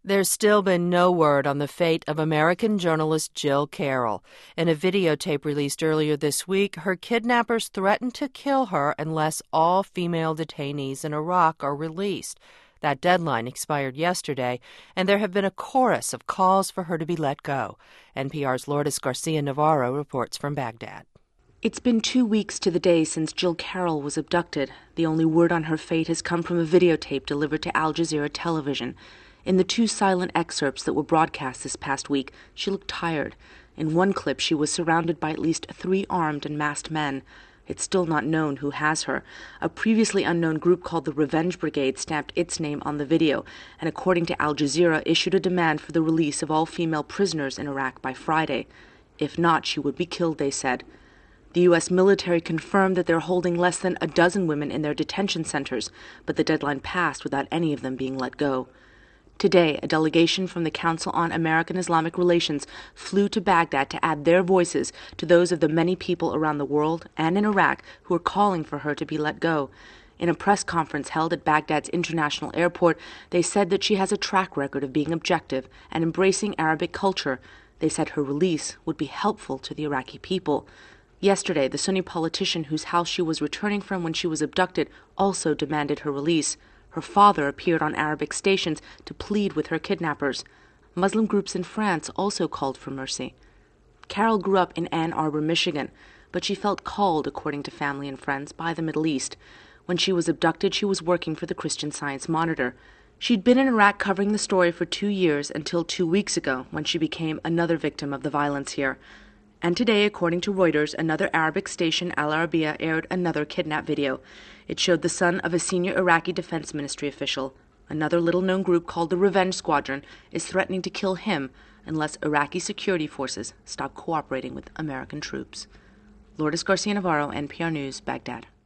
There's still been no word on the fate of American journalist Jill Carroll. In a videotape released earlier this week, her kidnappers threatened to kill her unless all female detainees in Iraq are released. That deadline expired yesterday, and there have been a chorus of calls for her to be let go. NPR's Lourdes Garcia Navarro reports from Baghdad. It's been 2 weeks to the day since Jill Carroll was abducted. The only word on her fate has come from a videotape delivered to Al Jazeera television. In the 2 silent excerpts that were broadcast this past week, she looked tired. In one clip, she was surrounded by at least 3 armed and masked men. It's still not known who has her. A previously unknown group called the Revenge Brigade stamped its name on the video, and according to Al Jazeera, issued a demand for the release of all female prisoners in Iraq by Friday. If not, she would be killed, they said. The U.S. military confirmed that they're holding less than a dozen women in their detention centers, but the deadline passed without any of them being let go. Today, a delegation from the Council on American-Islamic Relations flew to Baghdad to add their voices to those of the many people around the world and in Iraq who are calling for her to be let go. In a press conference held at Baghdad's international airport, they said that she has a track record of being objective and embracing Arabic culture. They said her release would be helpful to the Iraqi people. Yesterday, the Sunni politician whose house she was returning from when she was abducted also demanded her release. Her father appeared on Arabic stations to plead with her kidnappers. Muslim groups in France also called for mercy. Carroll grew up in Ann Arbor, Michigan, but she felt called, according to family and friends, by the Middle East. When she was abducted, she was working for the Christian Science Monitor. She'd been in Iraq covering the story for 2 years until 2 weeks ago, when she became another victim of the violence here. And today, according to Reuters, another Arabic station, Al Arabiya, aired another kidnap video. It showed the son of a senior Iraqi Defense Ministry official. Another little-known group called the Revenge Squadron is threatening to kill him unless Iraqi security forces stop cooperating with American troops. Lourdes Garcia Navarro, NPR News, Baghdad.